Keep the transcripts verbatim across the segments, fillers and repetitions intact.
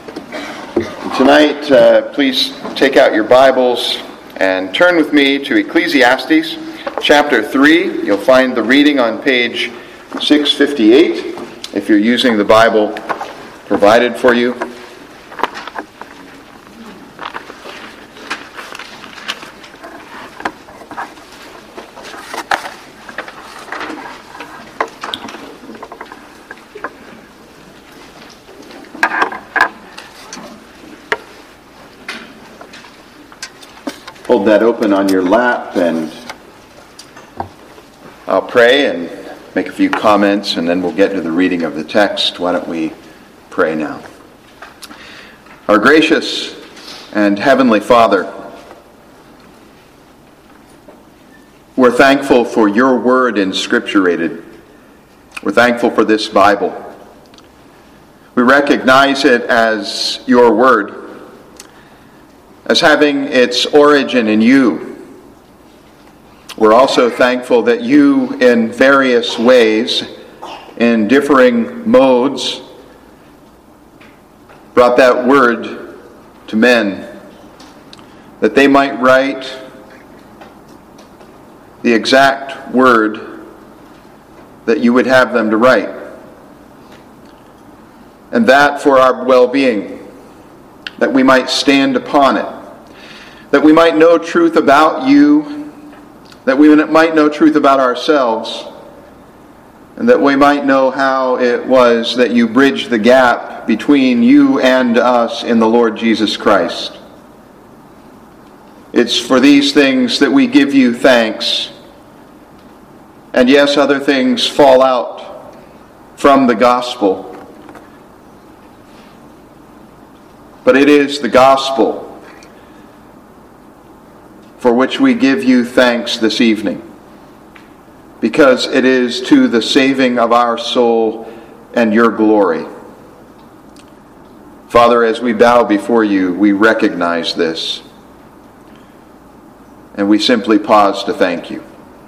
Tonight, uh, please take out your Bibles and turn with me to Ecclesiastes chapter three. You'll find the reading on page six fifty-eight if you're using the Bible provided for you. Hold that open on your lap, and I'll pray and make a few comments, and then we'll get to the reading of the text. Why don't we pray now? Our gracious and heavenly Father, we're thankful for your word inscripturated. We're thankful for this Bible. We recognize it as your word, as having its origin in you. We're also thankful that you, in various ways, in differing modes, brought that word to men, that they might write the exact word that you would have them to write. And that for our well-being, that we might stand upon it, that we might know truth about you, that we might know truth about ourselves, and that we might know how it was that you bridged the gap between you and us in the Lord Jesus Christ. It's for these things that we give you thanks. And yes, other things fall out from the gospel. But it is the gospel for which we give you thanks this evening, because it is to the saving of our soul and your glory. Father, as we bow before you, we recognize this, and we simply pause to thank you.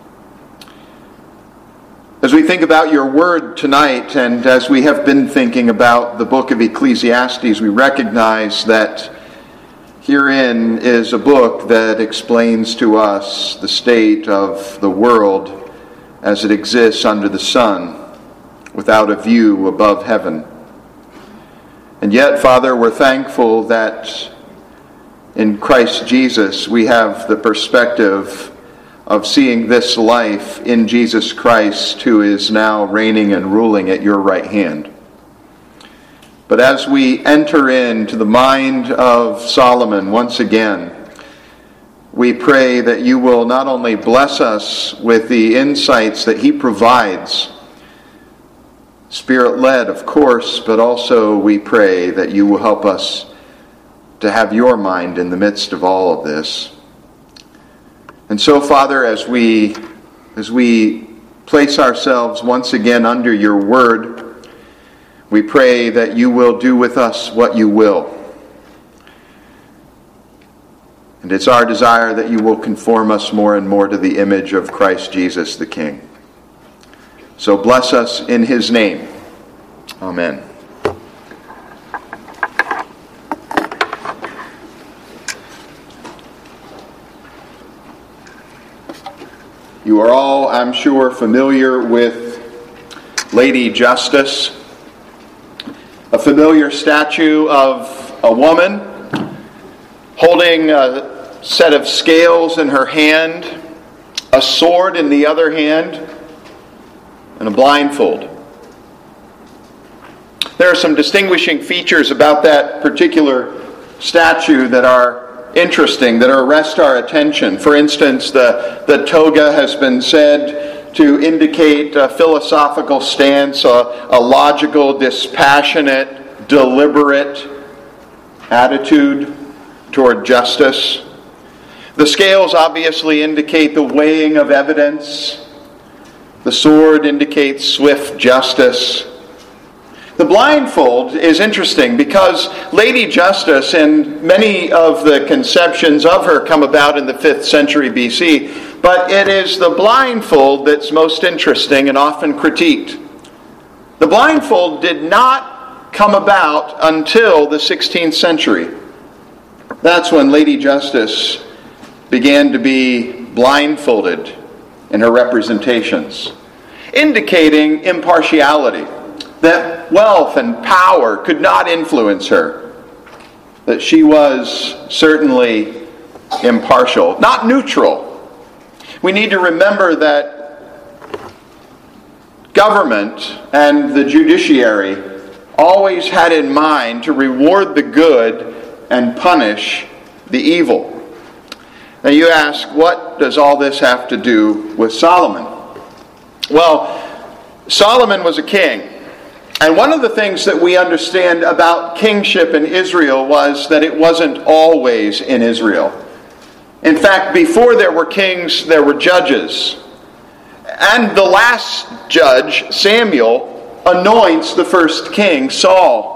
As we think about your word tonight, and as we have been thinking about the book of Ecclesiastes, we recognize that herein is a book that explains to us the state of the world as it exists under the sun, without a view above heaven. And yet, Father, we're thankful that in Christ Jesus we have the perspective of seeing this life in Jesus Christ, who is now reigning and ruling at your right hand. But as we enter into the mind of Solomon once again, we pray that you will not only bless us with the insights that he provides, Spirit-led, of course, but also we pray that you will help us to have your mind in the midst of all of this. And so, Father, as we as we place ourselves once again under your word, we pray that you will do with us what you will. And it's our desire that you will conform us more and more to the image of Christ Jesus the King. So bless us in his name. Amen. You are all, I'm sure, familiar with Lady Justice, a familiar statue of a woman holding a set of scales in her hand, a sword in the other hand, and a blindfold. There are some distinguishing features about that particular statue that are interesting, that arrest our attention. For instance, the, the toga has been said to indicate a philosophical stance, a, a logical, dispassionate, deliberate attitude toward justice. The scales obviously indicate the weighing of evidence. The sword indicates swift justice. The blindfold is interesting because Lady Justice, and many of the conceptions of her come about in the fifth century B C, but it is the blindfold that's most interesting and often critiqued. The blindfold did not come about until the sixteenth century. That's when Lady Justice began to be blindfolded in her representations, indicating impartiality, that wealth and power could not influence her, that she was certainly impartial, not neutral. We need to remember that government and the judiciary always had in mind to reward the good and punish the evil. Now you ask, what does all this have to do with Solomon? Well, Solomon was a king. And one of the things that we understand about kingship in Israel was that it wasn't always in Israel. In fact, before there were kings, there were judges. And the last judge, Samuel, anoints the first king, Saul.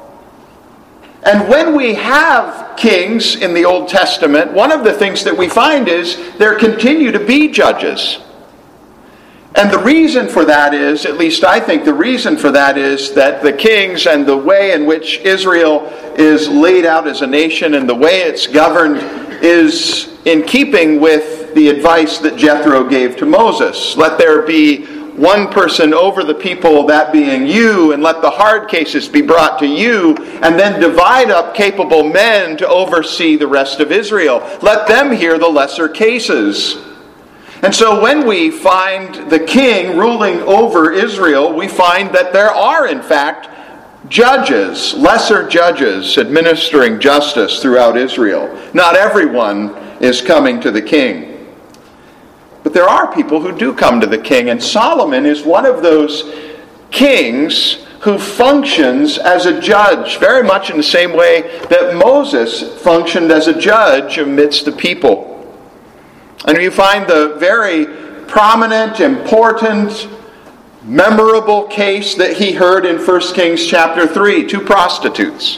And when we have kings in the Old Testament, one of the things that we find is there continue to be judges. And the reason for that is, at least I think the reason for that is that the kings and the way in which Israel is laid out as a nation and the way it's governed is in keeping with the advice that Jethro gave to Moses. Let there be one person over the people, that being you, and let the hard cases be brought to you, and then divide up capable men to oversee the rest of Israel. Let them hear the lesser cases. And so when we find the king ruling over Israel, we find that there are, in fact, judges, lesser judges, administering justice throughout Israel. Not everyone is coming to the king. But there are people who do come to the king, and Solomon is one of those kings who functions as a judge, very much in the same way that Moses functioned as a judge amidst the people. And you find the very prominent, important, memorable case that he heard in First Kings chapter three, two prostitutes.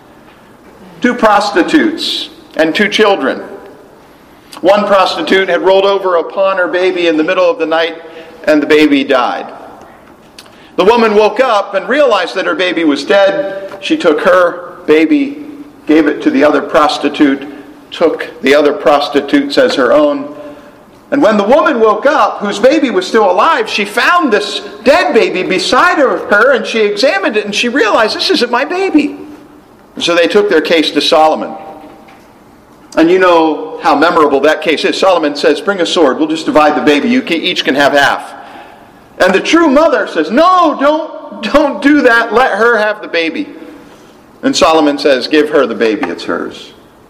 Two prostitutes and two children. One prostitute had rolled over upon her baby in the middle of the night, and the baby died. The woman woke up and realized that her baby was dead. She took her baby, gave it to the other prostitute, took the other prostitutes as her own. And when the woman woke up, whose baby was still alive, she found this dead baby beside her, and she examined it, and she realized, this isn't my baby. And so they took their case to Solomon. And you know how memorable that case is. Solomon says, bring a sword, we'll just divide the baby, you can, each can have half. And the true mother says, no, don't, don't do that, let her have the baby. And Solomon says, give her the baby, it's hers.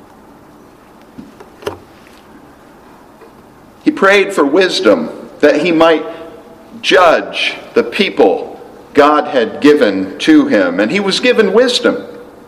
He prayed for wisdom that he might judge the people God had given to him. And he was given wisdom.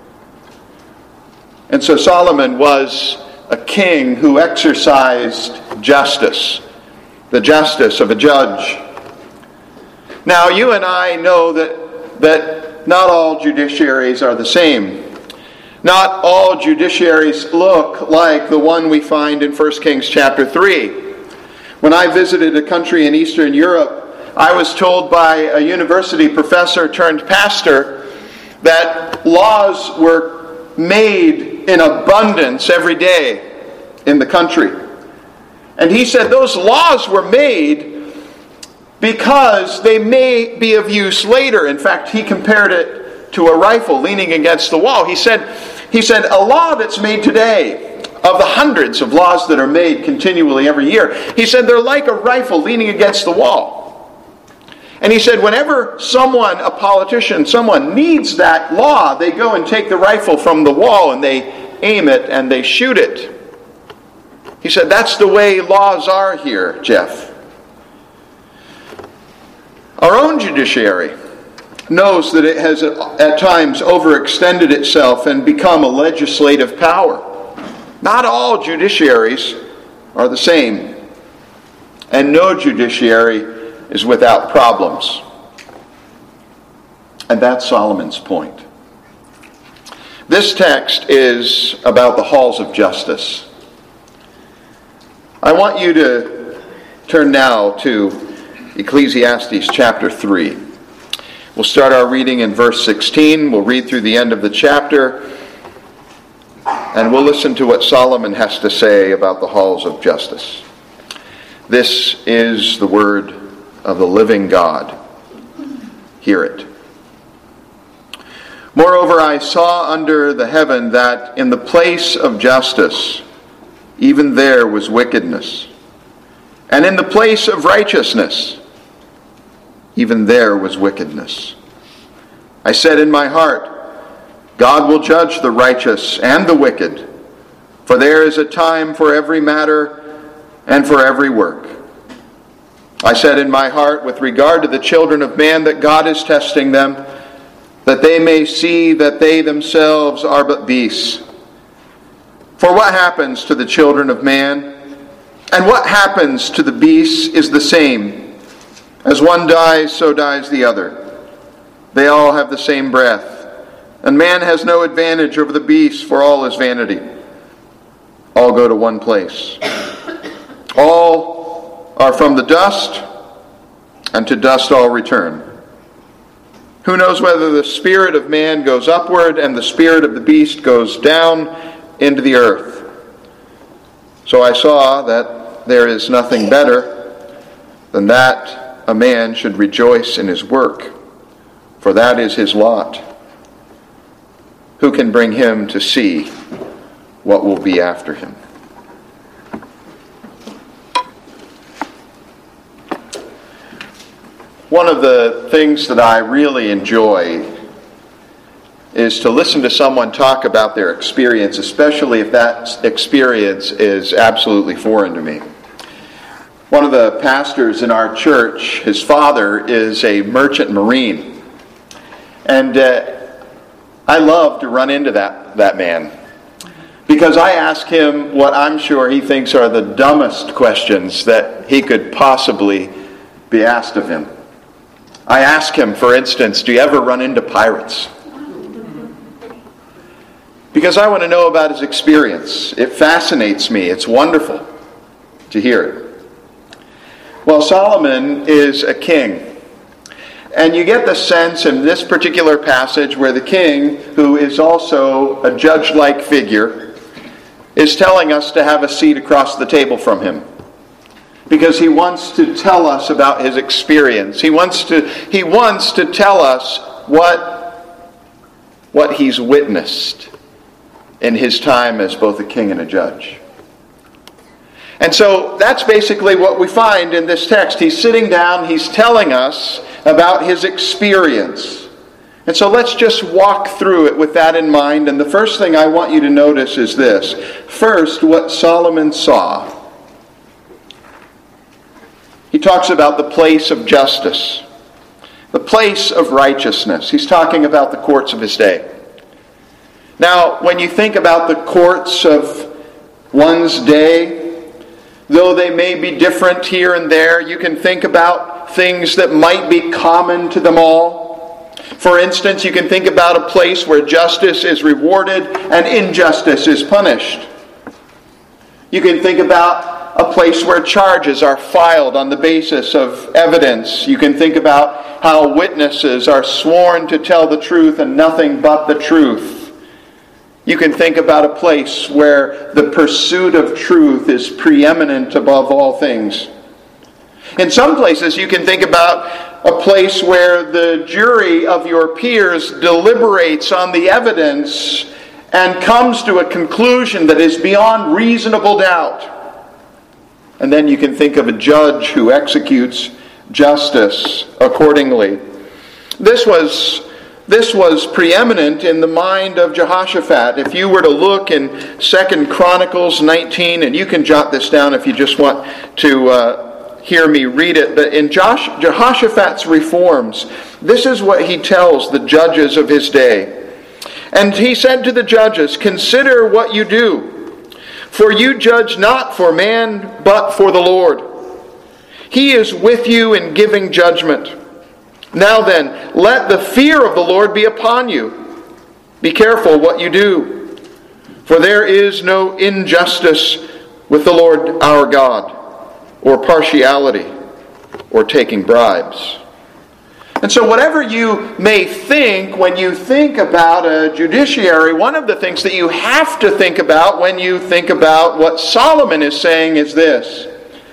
And so Solomon was a king who exercised justice, the justice of a judge. Now, you and I know that, that not all judiciaries are the same. Not all judiciaries look like the one we find in First Kings chapter three. When I visited a country in Eastern Europe, I was told by a university professor turned pastor that laws were made in abundance every day in the country. And he said those laws were made because they may be of use later. In fact, he compared it to a rifle leaning against the wall. He said, he said, a law that's made today, of the hundreds of laws that are made continually every year, he said they're like a rifle leaning against the wall. And he said whenever someone, a politician, someone needs that law, they go and take the rifle from the wall and they aim it and they shoot it. He said that's the way laws are here, Jeff. Our own judiciary knows that it has at times overextended itself and become a legislative power. Not all judiciaries are the same, and no judiciary is without problems. And that's Solomon's point. This text is about the halls of justice. I want you to turn now to Ecclesiastes chapter three. We'll start our reading in verse sixteen. We'll read through the end of the chapter, and we'll listen to what Solomon has to say about the halls of justice. This is the word of the living God. Hear it. Moreover, I saw under the heaven that in the place of justice, even there was wickedness. And in the place of righteousness, even there was wickedness. I said in my heart, God will judge the righteous and the wicked, for there is a time for every matter and for every work. I said in my heart with regard to the children of man that God is testing them, that they may see that they themselves are but beasts. For what happens to the children of man, and what happens to the beasts is the same. As one dies, so dies the other. They all have the same breath, and man has no advantage over the beasts, for all is vanity. All go to one place. All are from the dust, and to dust all return. Who knows whether the spirit of man goes upward and the spirit of the beast goes down into the earth? So I saw that there is nothing better than that a man should rejoice in his work, for that is his lot. Who can bring him to see what will be after him? One of the things that I really enjoy is to listen to someone talk about their experience, especially if that experience is absolutely foreign to me. One of the pastors in our church, his father is a merchant marine. And uh, I love to run into that, that man, because I ask him what I'm sure he thinks are the dumbest questions that he could possibly be asked of him. I ask him, for instance, do you ever run into pirates? Because I want to know about his experience. It fascinates me. It's wonderful to hear it. Well, Solomon is a king. And you get the sense in this particular passage where the king, who is also a judge-like figure, is telling us to have a seat across the table from him. Because he wants to tell us about his experience. He wants to, he wants to tell us what, what he's witnessed in his time as both a king and a judge. And so that's basically what we find in this text. He's sitting down, he's telling us about his experience. And so let's just walk through it with that in mind. And the first thing I want you to notice is this. First, what Solomon saw. He talks about the place of justice, the place of righteousness. He's talking about the courts of his day. Now, when you think about the courts of one's day, though they may be different here and there, you can think about things that might be common to them all. For instance, you can think about a place where justice is rewarded and injustice is punished. You can think about a place where charges are filed on the basis of evidence. You can think about how witnesses are sworn to tell the truth and nothing but the truth. You can think about a place where the pursuit of truth is preeminent above all things. In some places, you can think about a place where the jury of your peers deliberates on the evidence and comes to a conclusion that is beyond reasonable doubt. And then you can think of a judge who executes justice accordingly. This was This was preeminent in the mind of Jehoshaphat. If you were to look in Second Chronicles nineteen, and you can jot this down if you just want to uh, hear me read it, but in Josh, Jehoshaphat's reforms, this is what he tells the judges of his day. And he said to the judges, "Consider what you do, for you judge not for man, but for the Lord. He is with you in giving judgment. Now then, let the fear of the Lord be upon you. Be careful what you do, for there is no injustice with the Lord our God, or partiality, or taking bribes." And so whatever you may think when you think about a judiciary, one of the things that you have to think about when you think about what Solomon is saying is this: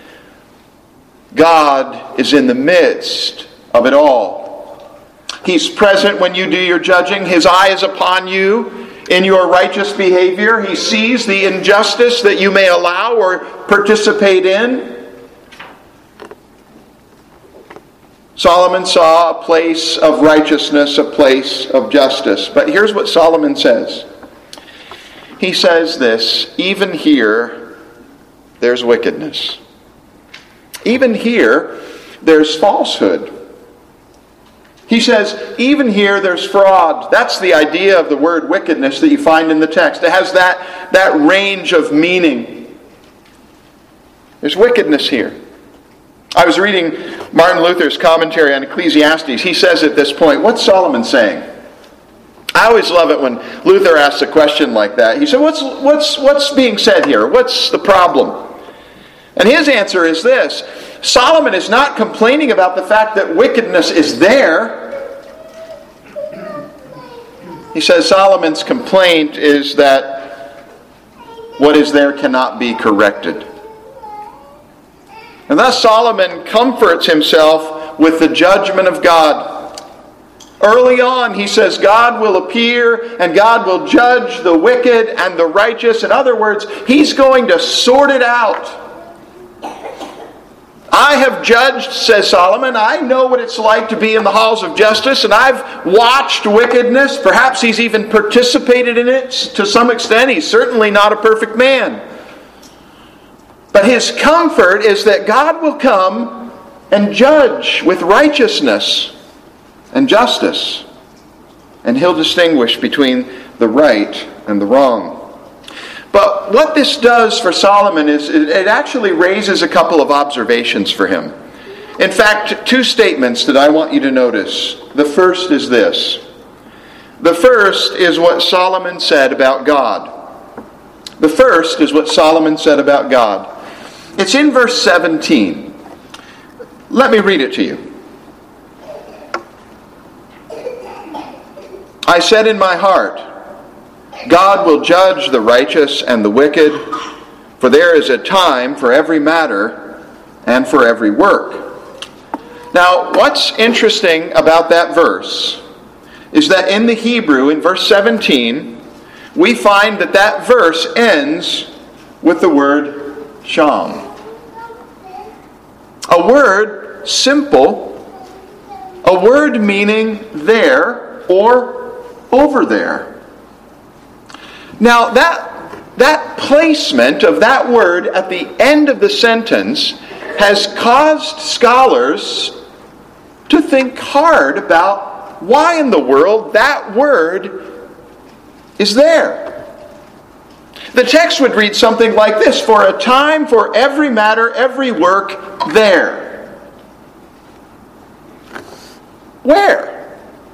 God is in the midst of it all. He's present when you do your judging. His eye is upon you in your righteous behavior. He sees the injustice that you may allow or participate in. Solomon saw a place of righteousness, a place of justice. But here's what Solomon says. He says this: even here, there's wickedness. Even here, there's falsehood. He says, even here, there's fraud. That's the idea of the word wickedness that you find in the text. It has that, that range of meaning. There's wickedness here. I was reading Martin Luther's commentary on Ecclesiastes. He says at this point, what's Solomon saying? I always love it when Luther asks a question like that. He said, what's, what's, what's being said here? What's the problem? And his answer is this: Solomon is not complaining about the fact that wickedness is there. He says Solomon's complaint is that what is there cannot be corrected. And thus Solomon comforts himself with the judgment of God. Early on, he says God will appear and God will judge the wicked and the righteous. In other words, he's going to sort it out. I have judged, says Solomon. I know what it's like to be in the halls of justice, and I've watched wickedness. Perhaps he's even participated in it to some extent. He's certainly not a perfect man. But his comfort is that God will come and judge with righteousness and justice. And he'll distinguish between the right and the wrong. But what this does for Solomon is it actually raises a couple of observations for him. In fact, two statements that I want you to notice. The first is this. The first is what Solomon said about God. The first is what Solomon said about God. It's in verse seventeen. Let me read it to you. I said in my heart, God will judge the righteous and the wicked, for there is a time for every matter and for every work. Now, what's interesting about that verse is that in the Hebrew, in verse seventeen, we find that that verse ends with the word sham. A word simple, a word meaning there or over there. Now that, that placement of that word at the end of the sentence has caused scholars to think hard about why in the world that word is there. The text would read something like this: for a time, for every matter, every work, there. Where?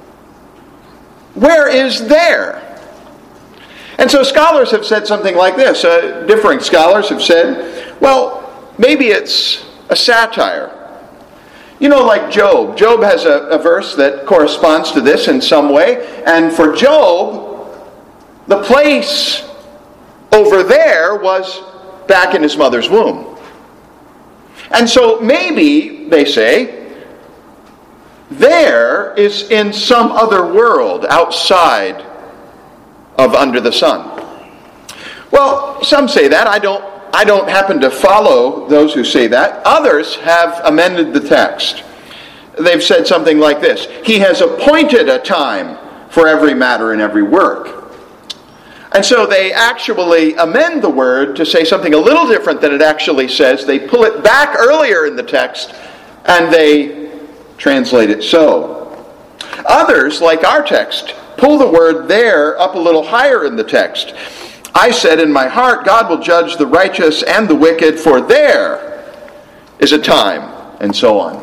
Where is there? And so scholars have said something like this. Uh, differing scholars have said, well, maybe it's a satire. You know, like Job. Job has a, a verse that corresponds to this in some way. And for Job, the place over there was back in his mother's womb. And so maybe, they say, there is in some other world outside of under the sun. Well, some say that. I don't, I don't happen to follow those who say that. Others have amended the text. They've said something like this: He has appointed a time for every matter and every work. And so they actually amend the word to say something a little different than it actually says. They pull it back earlier in the text and they translate it so. Others, like our text, pull the word there up a little higher in the text. I said in my heart, God will judge the righteous and the wicked, for there is a time, and so on.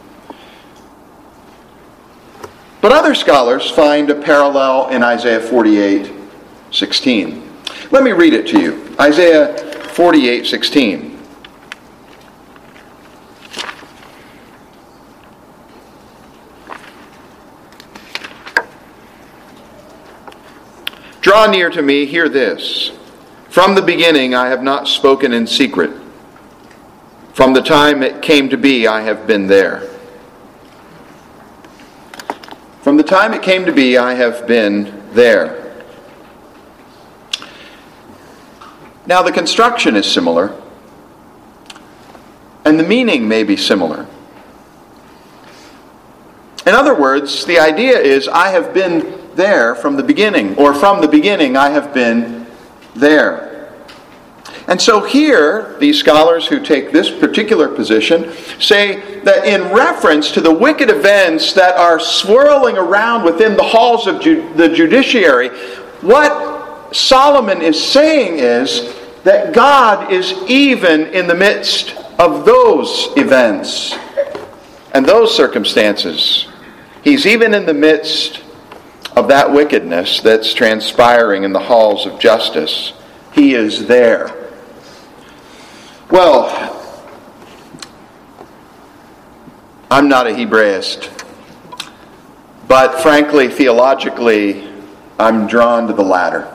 But other scholars find a parallel in Isaiah forty-eight sixteen. Let me read it to you. Isaiah forty-eight sixteen. Draw near to me, hear this. From the beginning I have not spoken in secret. From the time it came to be, I have been there. From the time it came to be, I have been there. Now the construction is similar, and the meaning may be similar. In other words, the idea is, I have been there from the beginning, or from the beginning I have been there. And so here, these scholars who take this particular position say that in reference to the wicked events that are swirling around within the halls of ju- the judiciary, what Solomon is saying is that God is even in the midst of those events and those circumstances. He's even in the midst of that wickedness that's transpiring in the halls of justice. He is there. Well, I'm not a Hebraist, but frankly, theologically, I'm drawn to the latter.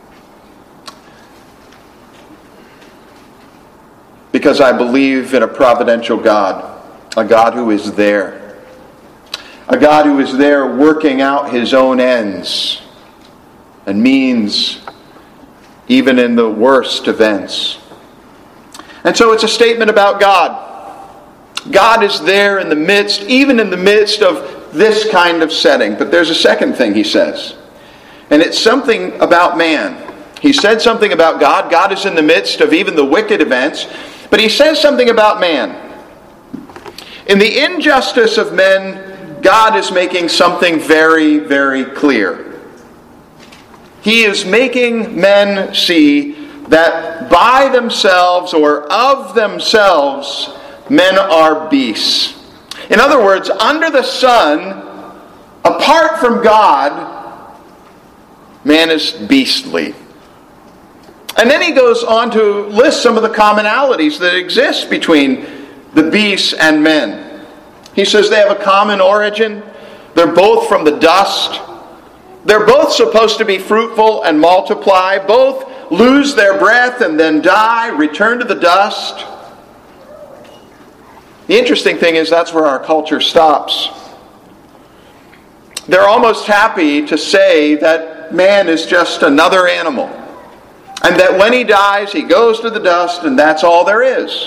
Because I believe in a providential God, a God who is there. A God who is there working out His own ends and means even in the worst events. And so it's a statement about God. God is there in the midst, even in the midst of this kind of setting. But there's a second thing he says. And it's something about man. He said something about God. God is in the midst of even the wicked events. But he says something about man. In the injustice of men, God is making something very, very clear. He is making men see that by themselves or of themselves, men are beasts. In other words, under the sun, apart from God, man is beastly. And then he goes on to list some of the commonalities that exist between the beasts and men. He says they have a common origin. They're both from the dust. They're both supposed to be fruitful and multiply. Both lose their breath and then die, return to the dust. The interesting thing is that's where our culture stops. They're almost happy to say that man is just another animal. And that when he dies, he goes to the dust and that's all there is.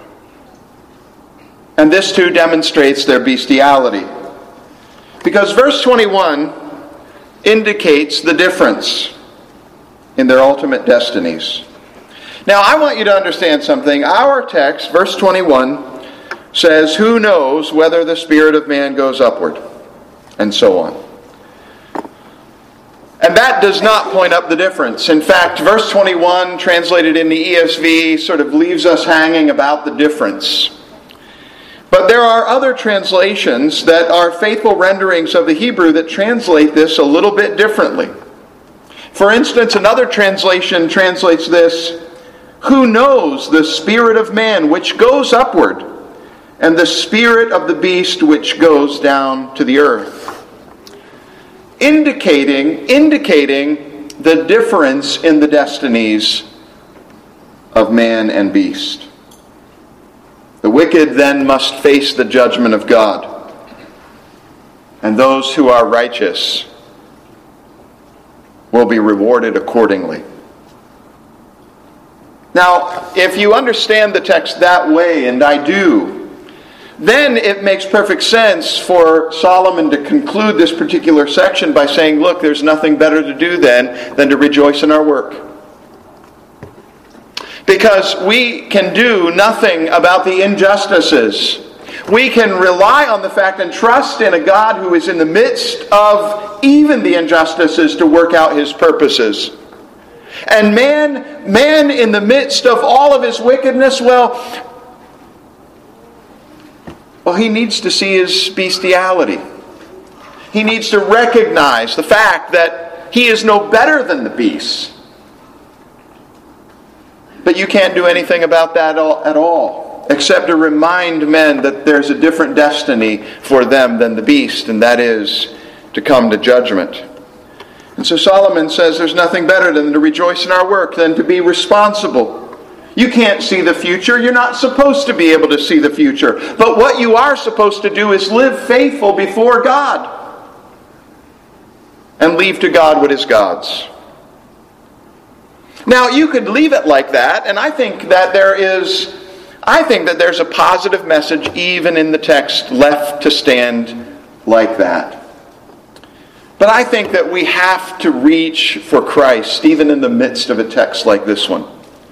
And this too demonstrates their bestiality. Because verse twenty-one indicates the difference in their ultimate destinies. Now I want you to understand something. Our text, verse twenty-one, says, "Who knows whether the spirit of man goes upward?" And so on. And that does not point up the difference. In fact, verse twenty-one, translated in the E S V, sort of leaves us hanging about the difference. But there are other translations that are faithful renderings of the Hebrew that translate this a little bit differently. For instance, another translation translates this, "Who knows the spirit of man which goes upward, and the spirit of the beast which goes down to the earth?" Indicating, indicating the difference in the destinies of man and beast. The wicked then must face the judgment of God. And those who are righteous will be rewarded accordingly. Now, if you understand the text that way, and I do, then it makes perfect sense for Solomon to conclude this particular section by saying, look, there's nothing better to do then than to rejoice in our work. Because we can do nothing about the injustices. We can rely on the fact and trust in a God who is in the midst of even the injustices to work out His purposes. And man, man in the midst of all of his wickedness, well, well, he needs to see his bestiality. He needs to recognize the fact that he is no better than the beasts. But you can't do anything about that at all, except to remind men that there's a different destiny for them than the beast, and that is to come to judgment. And so Solomon says there's nothing better than to rejoice in our work, than to be responsible. You can't see the future. You're not supposed to be able to see the future. But what you are supposed to do is live faithful before God and leave to God what is God's. Now, you could leave it like that, and I think that there is, I think that there's a positive message even in the text left to stand like that. But I think that we have to reach for Christ even in the midst of a text like this one.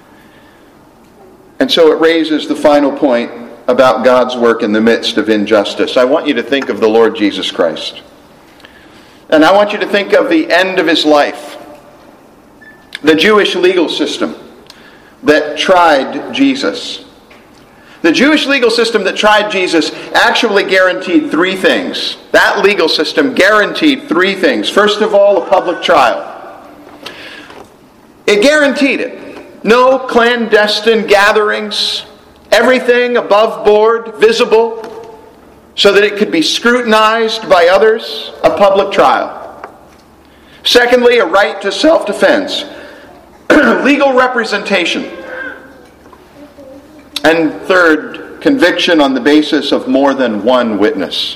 And so it raises the final point about God's work in the midst of injustice. I want you to think of the Lord Jesus Christ. And I want you to think of the end of his life. The Jewish legal system that tried Jesus. The Jewish legal system that tried Jesus actually guaranteed three things. That legal system guaranteed three things. First of all, a public trial. It guaranteed it. No clandestine gatherings. Everything above board, visible, so that it could be scrutinized by others. A public trial. Secondly, a right to self-defense. Legal representation. And third, conviction on the basis of more than one witness.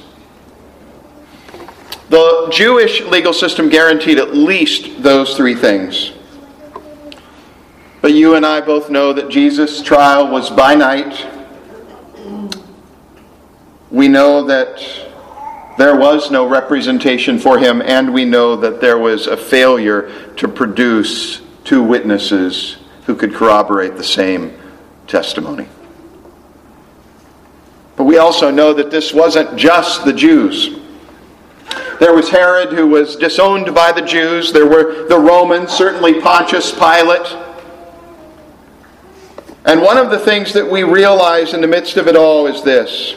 The Jewish legal system guaranteed at least those three things. But you and I both know that Jesus' trial was by night. We know that there was no representation for him, and we know that there was a failure to produce two witnesses who could corroborate the same testimony. But we also know that this wasn't just the Jews. There was Herod, who was disowned by the Jews. There were the Romans, certainly Pontius Pilate. And one of the things that we realize in the midst of it all is this.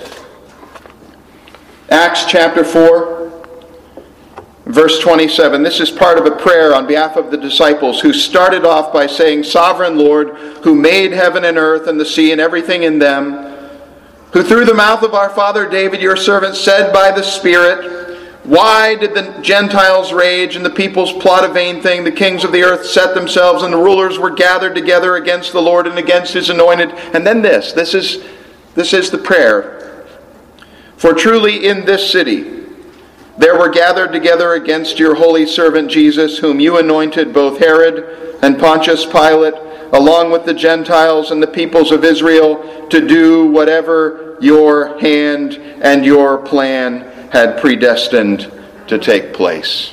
Acts chapter four, verse twenty-seven. This is part of a prayer on behalf of the disciples, who started off by saying, "Sovereign Lord, who made heaven and earth and the sea and everything in them, who through the mouth of our father David, your servant, said by the Spirit, why did the Gentiles rage and the peoples plot a vain thing? The kings of the earth set themselves, and the rulers were gathered together against the Lord and against his anointed." And then this, this is, this is the prayer. "For truly in this city there were gathered together against your holy servant Jesus, whom you anointed, both Herod and Pontius Pilate, along with the Gentiles and the peoples of Israel, to do whatever your hand and your plan had predestined to take place."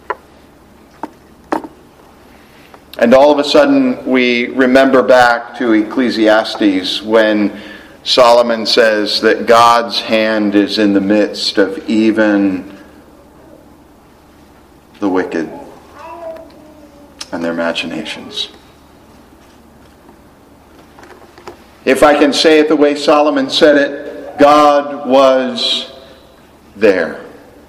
And all of a sudden we remember back to Ecclesiastes when Solomon says that God's hand is in the midst of even the wicked and their machinations. If I can say it the way Solomon said it, God was there.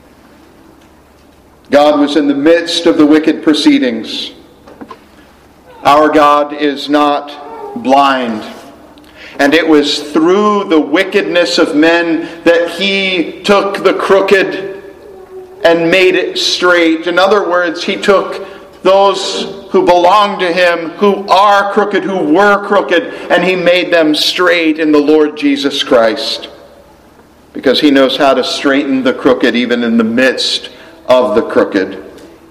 God was in the midst of the wicked proceedings. Our God is not blind. And it was through the wickedness of men that he took the crooked and made it straight. In other words, he took those who belong to him, who are crooked, who were crooked, and he made them straight in the Lord Jesus Christ. Because he knows how to straighten the crooked even in the midst of the crooked.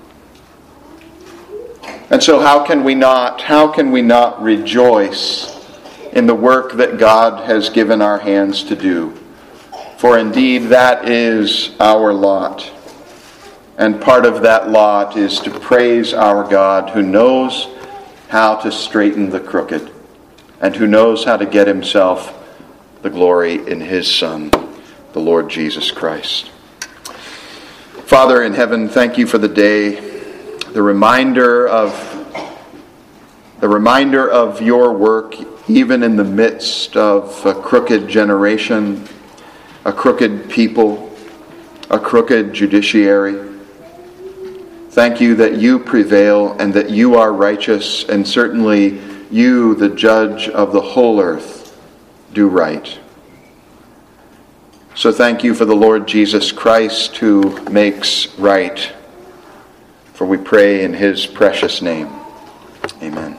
And so how can we not, how can we not rejoice in the work that God has given our hands to do? For indeed that is our lot. And part of that lot is to praise our God, who knows how to straighten the crooked and who knows how to get himself the glory in his Son, the Lord Jesus Christ. Father in heaven, thank you for the day, the reminder of the reminder of your work even in the midst of a crooked generation, a crooked people, a crooked judiciary. Thank you that you prevail and that you are righteous, and certainly you, the judge of the whole earth, do right. So thank you for the Lord Jesus Christ, who makes right. For we pray in his precious name. Amen.